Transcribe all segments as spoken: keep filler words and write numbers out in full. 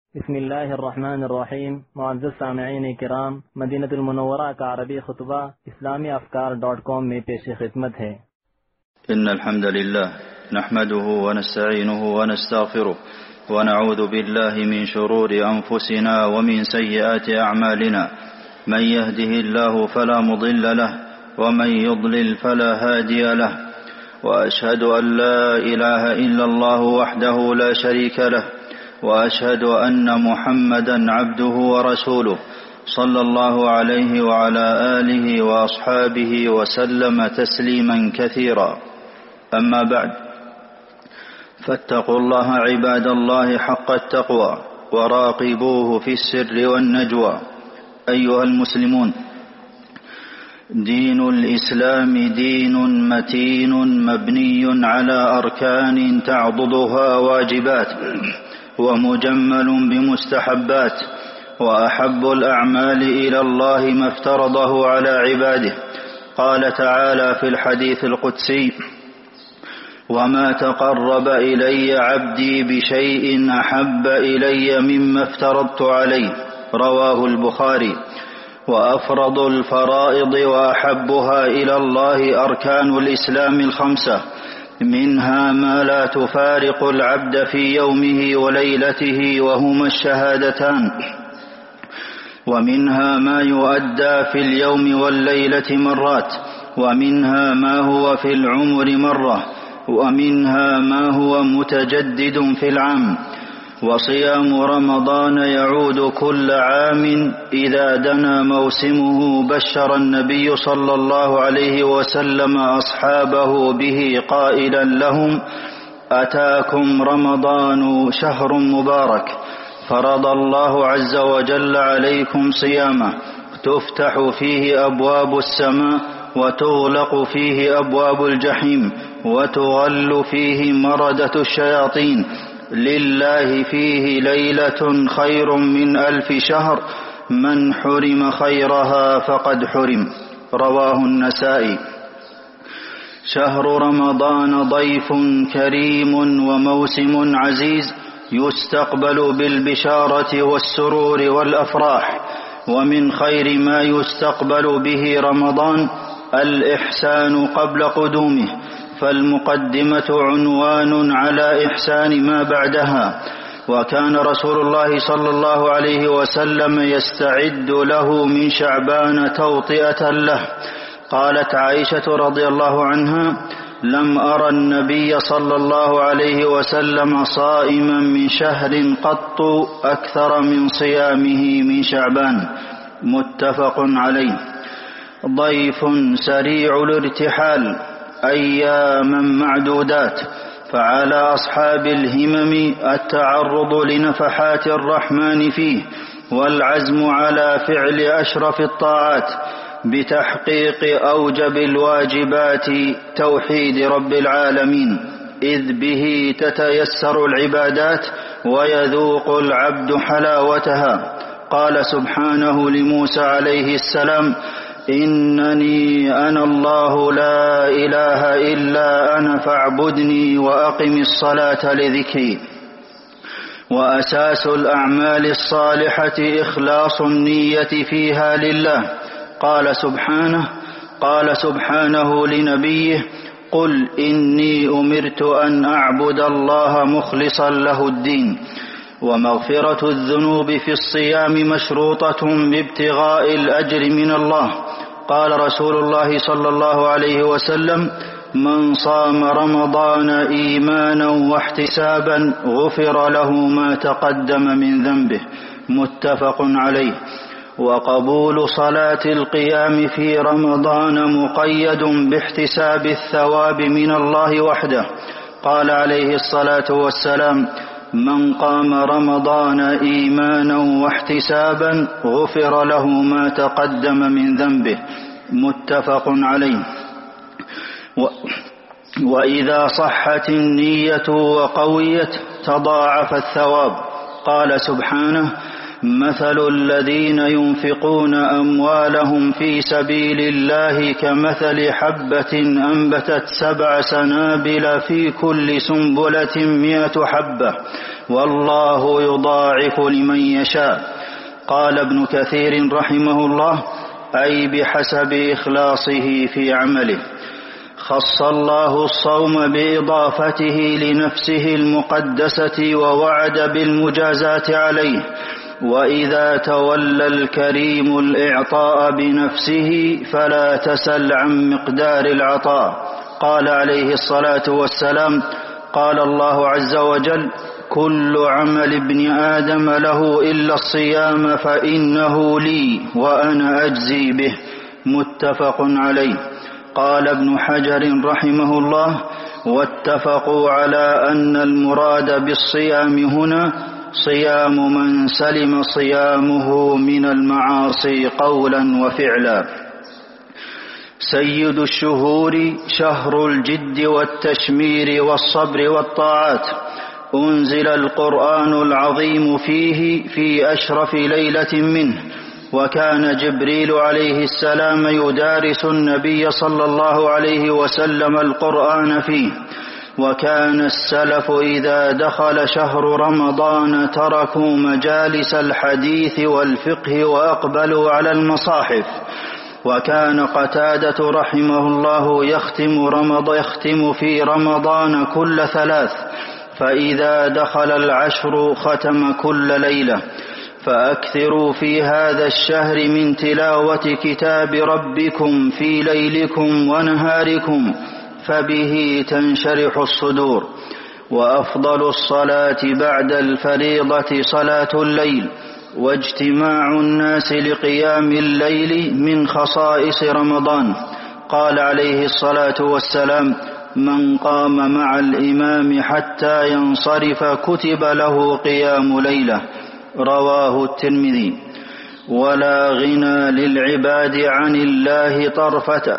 بسم الله الرحمن الرحیم. معزز سامعین کرام، مدینہ المنورہ کا عربی خطبہ اسلامی افکار ڈاٹ کام میں پیش خدمت ہے. إن الحمد لله نحمده ونستعينه ونستغفره ونعوذ بالله من شرور أنفسنا ومن سيئات أعمالنا. من يهده الله فلا مضل له ومن يضلل فلا هادي له، وأشهد أن لا إله إلا الله وحده لا شريك له، وأشهد أن محمدا عبده ورسوله صلى الله عليه وعلى آله وأصحابه وسلم تسليما كثيرا. أما بعد، فاتقوا الله عباد الله حق التقوى وراقبوه في السر والنجوى. أيها المسلمون، دين الإسلام دين متين مبني على أركان تعضدها واجبات، ومجمل بمستحبات، وأحب الأعمال إلى الله ما افترضه على عباده. قال تعالى في الحديث القدسي: وما تقرب إلي عبدي بشيء أحب إلي مما افترضت عليه. رواه البخاري. وأفرض الفرائض وأحبها إلى الله أركان الإسلام الخمسة، منها ما لا تفارق العبد في يومه وليلته وهما الشهادتان، ومنها ما يؤدى في اليوم والليلة مرات، ومنها ما هو في العمر مرة، ومنها ما هو متجدد في العام. وصيام رمضان يعود كل عام إذا دنا موسمه. بشر النبي صلى الله عليه وسلم أصحابه به قائلا لهم: أتاكم رمضان شهر مبارك، فرض الله عز وجل عليكم صيامه، تفتح فيه أبواب السماء وتغلق فيه أبواب الجحيم وتغل فيه مردة الشياطين. لله فيه ليلة خير من ألف شهر، من حرم خيرها فقد حرم. رواه النسائي. شهر رمضان ضيف كريم وموسم عزيز، يستقبل بالبشارة والسرور والأفراح. ومن خير ما يستقبل به رمضان الإحسان قبل قدومه، فالمقدمة عنوان على إحسان ما بعدها. وكان رسول الله صلى الله عليه وسلم يستعد له من شعبان توطئة له. قالت عائشة رضي الله عنها: لم أرى النبي صلى الله عليه وسلم صائما من شهر قط أكثر من صيامه من شعبان. متفق عليه. ضيف سريع الارتحال، أياما معدودات، فعلى أصحاب الهمم التعرض لنفحات الرحمن فيه، والعزم على فعل أشرف الطاعات بتحقيق أوجب الواجبات، توحيد رب العالمين، إذ به تتيسر العبادات ويذوق العبد حلاوتها. قال سبحانه لموسى عليه السلام: إنني أنا الله لا إله إلا أنا فاعبدني وأقم الصلاة لذكري. وأساس الأعمال الصالحة إخلاص النية فيها لله. قال سبحانه قال سبحانه لنبيه: قل إني أمرت أن أعبد الله مخلصا له الدين. ومغفرة الذنوب في الصيام مشروطة بابتغاء الأجر من الله. قال رسول الله صلى الله عليه وسلم: من صام رمضان إيمانا واحتسابا غفر له ما تقدم من ذنبه. متفق عليه. وقبول صلاة القيام في رمضان مقيد باحتساب الثواب من الله وحده. قال عليه الصلاة والسلام: من قام رمضان إيمانا واحتسابا غفر له ما تقدم من ذنبه. متفق عليه. و وإذا صحت النية وقويت تضاعف الثواب. قال سبحانه: مثل الذين ينفقون أموالهم في سبيل الله كمثل حبة أنبتت سبع سنابل في كل سنبلة مئة حبة والله يضاعف لمن يشاء. قال ابن كثير رحمه الله: أي بحسب إخلاصه في عمله. خص الله الصوم بإضافته لنفسه المقدسة ووعد بالمجازات عليه، وإذا تولى الكريم الإعطاء بنفسه فلا تسل عن مقدار العطاء. قال عليه الصلاة والسلام: قال الله عز وجل: كل عمل ابن آدم له إلا الصيام فإنه لي وأنا أجزي به. متفق عليه. قال ابن حجر رحمه الله: واتفقوا على أن المراد بالصيام هنا صيام من سلم صيامه من المعاصي قولا وفعلا. سيد الشهور شهر الجد والتشمير والصبر والطاعات، أنزل القرآن العظيم فيه في أشرف ليلة منه، وكان جبريل عليه السلام يدارس النبي صلى الله عليه وسلم القرآن فيه. وكان السلف إذا دخل شهر رمضان تركوا مجالس الحديث والفقه وأقبلوا على المصاحف. وكان قتادة رحمه الله يختم, رمض يختم في رمضان كل ثلاث، فإذا دخل العشر ختم كل ليلة. فأكثروا في هذا الشهر من تلاوة كتاب ربكم في ليلكم ونهاركم، فبه تنشرح الصدور. وأفضل الصلاة بعد الفريضة صلاة الليل، واجتماع الناس لقيام الليل من خصائص رمضان. قال عليه الصلاة والسلام: من قام مع الإمام حتى ينصرف كتب له قيام ليلة. رواه الترمذي. ولا غنى للعباد عن الله طرفة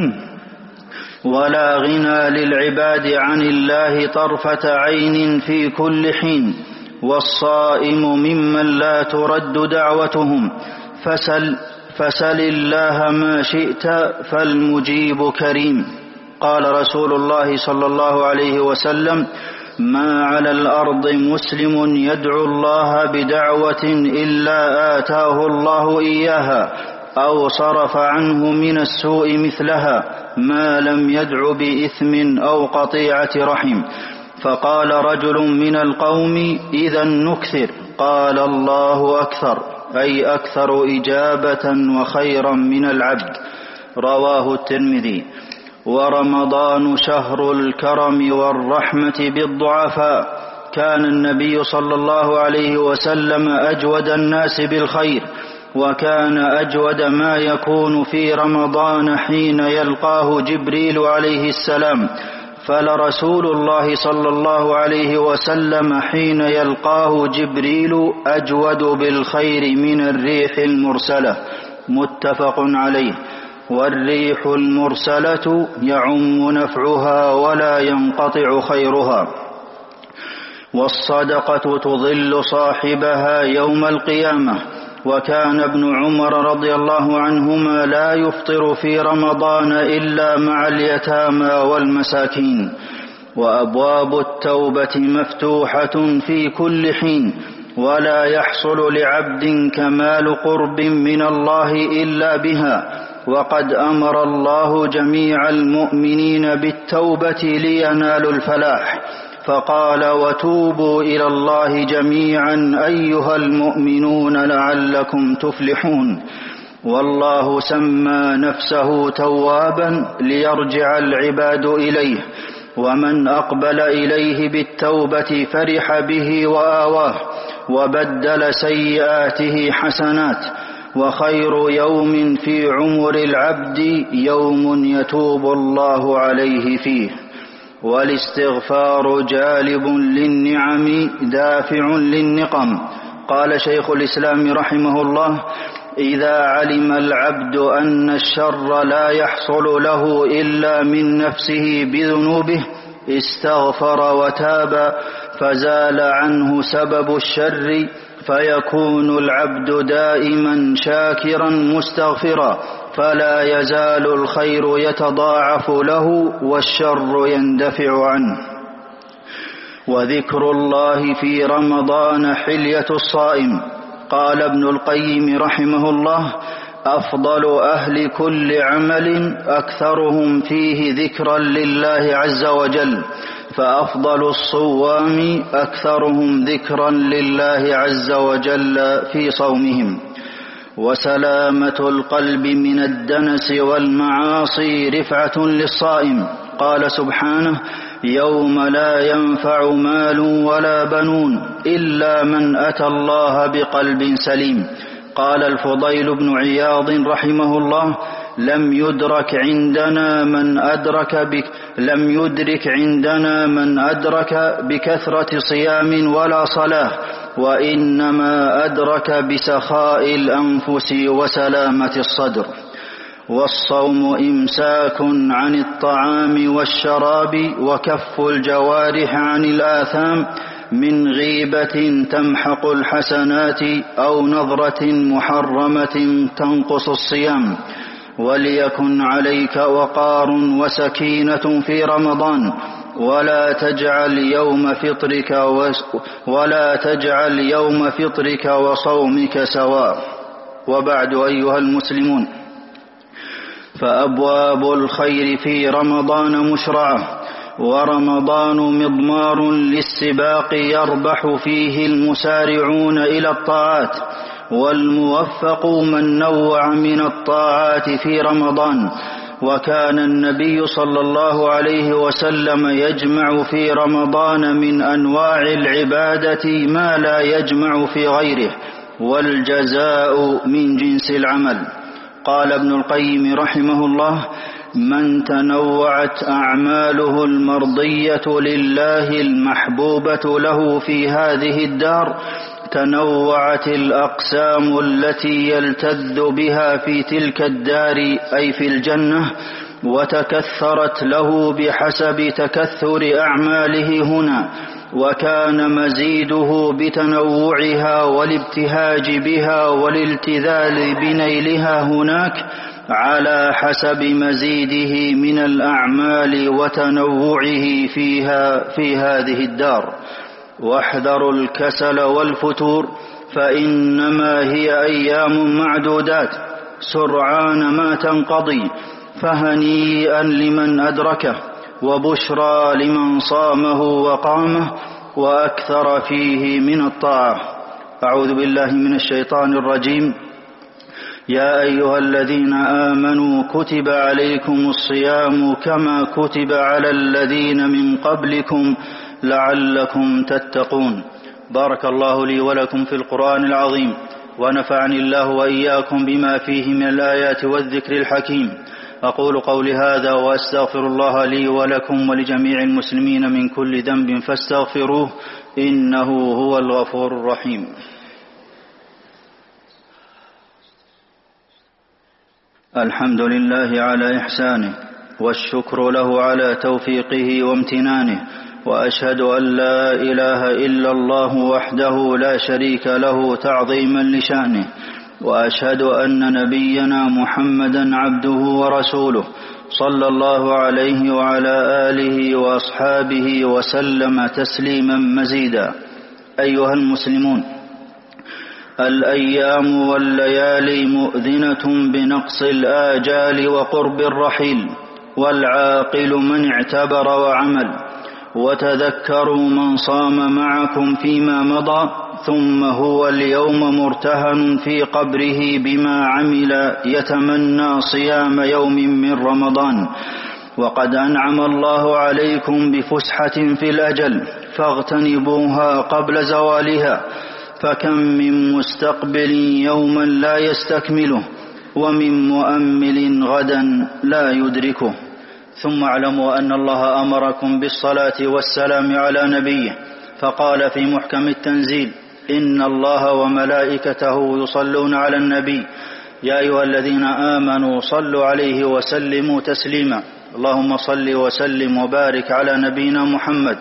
ولا غنى للعباد عن الله طرفة عين في كل حين، والصائم ممن لا ترد دعوتهم، فسل, فسل الله ما شئت فالمجيب كريم. قال رسول الله صلى الله عليه وسلم: ما على الأرض مسلم يدعو الله بدعوة إلا آتاه الله إياها أو صرف عنه من السوء مثلها، ما لم يدع بإثم أو قطيعة رحم. فقال رجل من القوم: إذا نكثر. قال: الله أكثر، أي أكثر إجابة وخيرا من العبد. رواه الترمذي. ورمضان شهر الكرم والرحمة بالضعفاء. كان النبي صلى الله عليه وسلم أجود الناس بالخير، وكان أجود ما يكون في رمضان حين يلقاه جبريل عليه السلام. فلرسول الله صلى الله عليه وسلم حين يلقاه جبريل أجود بالخير من الريح المرسلة. متفق عليه. والريح المرسلة يعم نفعها ولا ينقطع خيرها. والصدقة تظل صاحبها يوم القيامة. وكان ابن عمر رضي الله عنهما لا يفطر في رمضان إلا مع اليتامى والمساكين. وأبواب التوبة مفتوحة في كل حين، ولا يحصل لعبد كمال قرب من الله إلا بها. وقد أمر الله جميع المؤمنين بالتوبة لينالوا الفلاح، فقال: وتوبوا إلى الله جميعا أيها المؤمنون لعلكم تفلحون. والله سمى نفسه توابا ليرجع العباد إليه، ومن أقبل إليه بالتوبة فرح به وآواه، وبدل سيئاته حسنات. وخير يوم في عمر العبد يوم يتوب الله عليه فيه. والاستغفار جالب للنعم دافع للنقم. قال شيخ الإسلام رحمه الله: إذا علم العبد أن الشر لا يحصل له إلا من نفسه بذنوبه استغفر وتاب، فزال عنه سبب الشر، فيكون العبد دائما شاكرا مستغفرا، فلا يزال الخير يتضاعف له والشر يندفع عنه. وذكر الله في رمضان حلية الصائم. قال ابن القيم رحمه الله: أفضل أهل كل عمل أكثرهم فيه ذكرا لله عز وجل، فأفضل الصوام أكثرهم ذكرا لله عز وجل في صومهم. وسلامة القلب من الدنس والمعاصي رفعة للصائم. قال سبحانه: يوم لا ينفع مال ولا بنون إلا من أتى الله بقلب سليم. قال الفضيل بن عياض رحمه الله: لم يدرك عندنا من أدرك بك لم يدرك عندنا من أدرك بكثرة صيام ولا صلاة، وإنما أدرك بسخاء الأنفس وسلامة الصدر. والصوم إمساك عن الطعام والشراب وكف الجوارح عن الآثام من غيبة تمحق الحسنات أو نظرة محرمة تنقص الصيام. وليكن عليك وقار وسكينة في رمضان، ولا تجعل يوم فطرك ولا تجعل يوم فطرك وصومك سواء. وبعد، أيها المسلمون، فأبواب الخير في رمضان مشرعة، ورمضان مضمار للسباق يربح فيه المسارعون إلى الطاعات، والموفق من نوع من الطاعات في رمضان. وكان النبي صلى الله عليه وسلم يجمع في رمضان من أنواع العبادة ما لا يجمع في غيره، والجزاء من جنس العمل. قال ابن القيم رحمه الله: من تنوعت أعماله المرضية لله المحبوبة له في هذه الدار، تنوعت الأقسام التي يلتذ بها في تلك الدار أي في الجنة، وتكثرت له بحسب تكثر أعماله هنا، وكان مزيده بتنوعها والابتهاج بها والالتذال بنيلها هناك على حسب مزيده من الأعمال وتنوعه فيها في هذه الدار. واحذروا الكسل والفتور، فإنما هي أيام معدودات سرعان ما تنقضي، فهنيئا لمن أدركه، وبشرى لمن صامه وقامه وأكثر فيه من الطاعة. أعوذ بالله من الشيطان الرجيم. يا أيها الذين آمنوا كتب عليكم الصيام كما كتب على الذين من قبلكم لعلكم تتقون. بارك الله لي ولكم في القرآن العظيم، ونفعني الله وإياكم بما فيه من الآيات والذكر الحكيم. أقول قولي هذا وأستغفر الله لي ولكم ولجميع المسلمين من كل ذنب فاستغفروه، إنه هو الغفور الرحيم. الحمد لله على إحسانه، والشكر له على توفيقه وامتنانه، وأشهد أن لا إله إلا الله وحده لا شريك له تعظيما لشأنه، وأشهد أن نبينا محمدا عبده ورسوله صلى الله عليه وعلى آله وأصحابه وسلم تسليما مزيدا. أيها المسلمون، الأيام والليالي مؤذنة بنقص الآجال وقرب الرحيل، والعاقل من اعتبر وعمل. وتذكروا من صام معكم فيما مضى، ثم هو اليوم مرتهن في قبره بما عمل يتمنى صيام يوم من رمضان. وقد أنعم الله عليكم بفسحة في الأجل، فاغتنبوها قبل زوالها، فكم من مستقبل يوما لا يستكمله، ومن مؤمل غدا لا يدركه. ثم اعلموا أن الله أمركم بالصلاة والسلام على نبيه، فقال في محكم التنزيل: إن الله وملائكته يصلون على النبي يا أيها الذين آمنوا صلوا عليه وسلموا تسليما. اللهم صل وسلم وبارك على نبينا محمد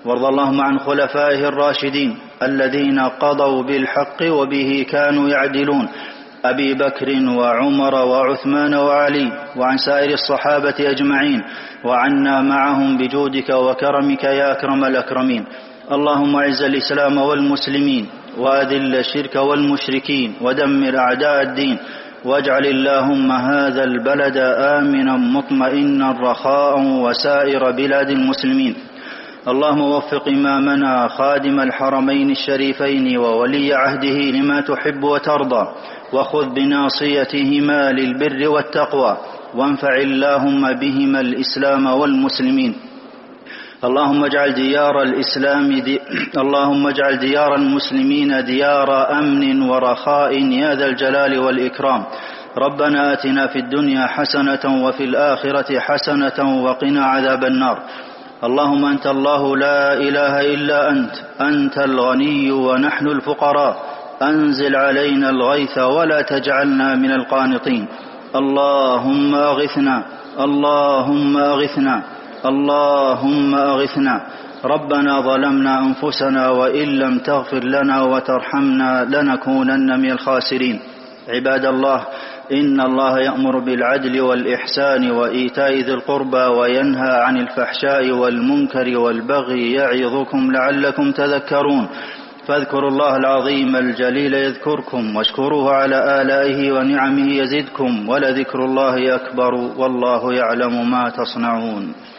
وارض اللهم عن خلفائه الراشدين الذين قضوا بالحق وبه كانوا يعدلون، أبي بكر وعمر وعثمان وعلي، وعن سائر الصحابة أجمعين، وعنا معهم بجودك وكرمك يا أكرم الأكرمين. اللهم أعز الإسلام والمسلمين، وأذل الشرك والمشركين، ودمر أعداء الدين، واجعل اللهم هذا البلد آمنا مطمئنا رخاء وسائر بلاد المسلمين. اللهم وفق إمامنا خادم الحرمين الشريفين وولي عهده لما تحب وترضى، وخذ بناصيتهما للبر والتقوى، وانفع اللهم بهما الإسلام والمسلمين. اللهم اجعل ديار الإسلام دي... اللهم اجعل ديار المسلمين ديار أمن ورخاء يا ذا الجلال والإكرام. ربنا آتنا في الدنيا حسنة وفي الآخرة حسنة وقنا عذاب النار. اللهم أنت الله لا إله إلا أنت، أنت الغني ونحن الفقراء، أنزل علينا الغيث ولا تجعلنا من القانطين. اللهم أغثنا، اللهم أغثنا، اللهم أغثنا. ربنا ظلمنا أنفسنا وإن لم تغفر لنا وترحمنا لنكونن من الخاسرين. عباد الله، إن الله يأمر بالعدل والإحسان وإيتاء ذي القربى وينهى عن الفحشاء والمنكر والبغي يعظكم لعلكم تذكرون. فاذكروا الله العظيم الجليل يذكركم، واشكروه على آلائه ونعمه يزدكم، ولذكر الله أكبر والله يعلم ما تصنعون.